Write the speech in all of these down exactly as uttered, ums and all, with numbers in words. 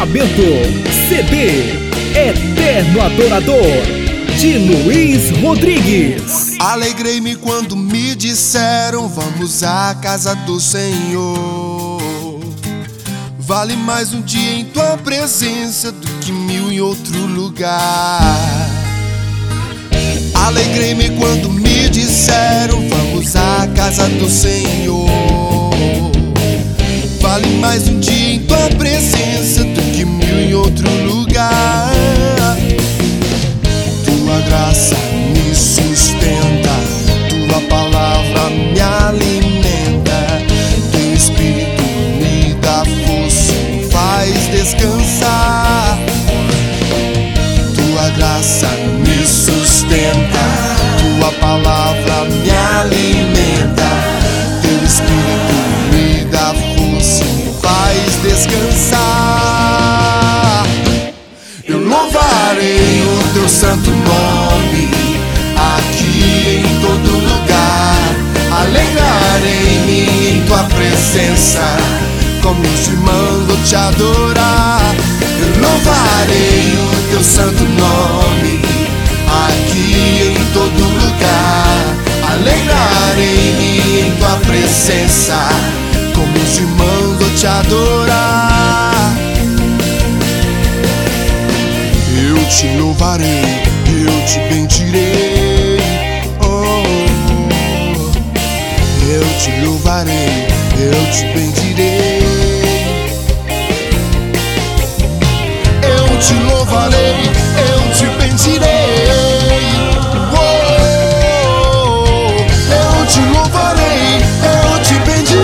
Lançamento C D Eterno Adorador, de Luiz Rodrigues. Alegrei-me quando me disseram: vamos à casa do Senhor. Vale mais um dia em tua presença do que mil em outro lugar. Alegrei-me quando me disseram: vamos à casa do Senhor. Vale mais um dia em tua presença do que mil em outro lugar. Tua graça me sustenta, tua palavra me alimenta, teu Espírito me dá força, me faz descansar. Tua graça me sustenta, tua palavra me alimenta, teu Espírito me dá força, me faz descansar. Eu louvarei o teu santo nome, aqui em todo lugar. Alegrarei-me em tua presença, com meus irmãos vou te adorar. Eu louvarei o teu santo nome, aqui em todo lugar. Alegrarei-me em tua presença, com meus irmãos vou te adorar. Eu te louvarei, eu te bendirei, oh, eu te louvarei, eu te bendirei. Eu te louvarei, eu te bendirei, oh, eu te louvarei, eu te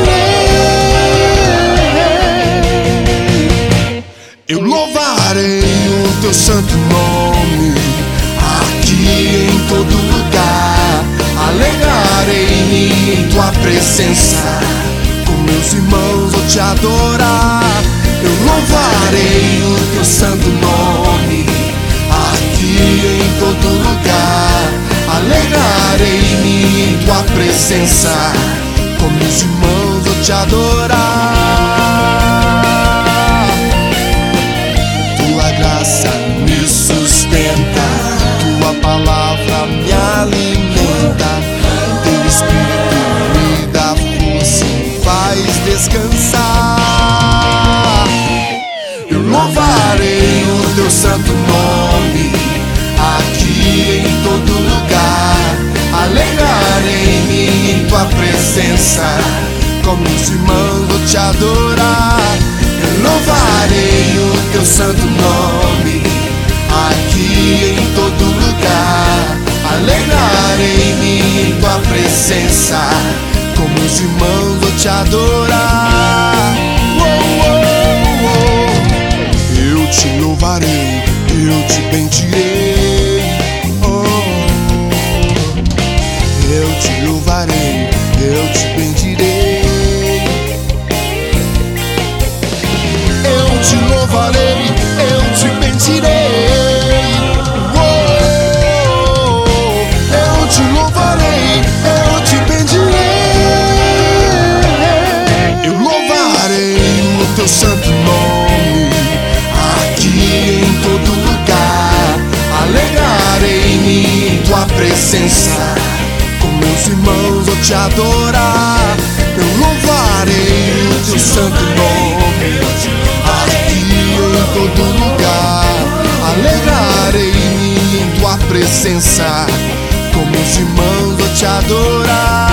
bendirei. Eu louvarei o teu santo nome, aqui em todo lugar. Alegrarei-me em tua presença, com meus irmãos vou te adorar. Eu louvarei o teu santo nome, aqui em todo lugar. Alegrarei-me em tua presença, com meus irmãos vou te adorar. Tua graça me sustenta, tua palavra me alimenta, teu Espírito me dá força, me faz descansar. Eu louvarei o teu santo nome, aqui em todo lugar. Alegrarei-me em tua presença, com meus irmãos vou te adorar. Eu louvarei o teu santo nome, aqui em todo lugar. Alegrarei-me em tua presença, com meus irmãos vou te adorar. Oh, oh, oh. Eu te louvarei, eu te bendirei, oh, eu te louvarei, eu te bendirei. Eu te louvarei, eu te bendirei, oh, eu te louvarei, eu te bendirei. Eu louvarei o teu santo nome, aqui em todo lugar. Alegrarei-me em tua presença, com meus irmãos vou te adorar. Eu louvarei o teu santo nome, aqui em todo lugar. Alegrarei-me em tua presença, com meus irmãos vou te adorar.